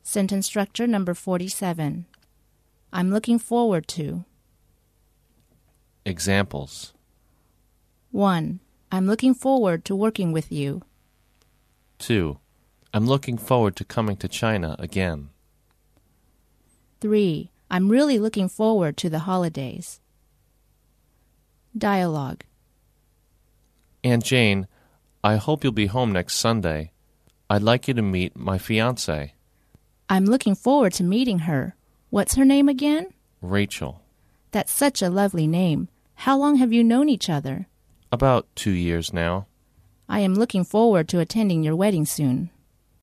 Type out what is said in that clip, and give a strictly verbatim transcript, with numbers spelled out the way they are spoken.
Sentence structure number forty-seven. I'm looking forward to. Examples. one. I'm looking forward to working with you. two. I'm looking forward to coming to China again. three. I'm really looking forward to the holidays. Dialogue. Aunt Jane, I hope you'll be home next Sunday. I'd like you to meet my fiancée. I'm looking forward to meeting her. What's her name again? Rachel. That's such a lovely name. How long have you known each other? About two years now. I am looking forward to attending your wedding soon.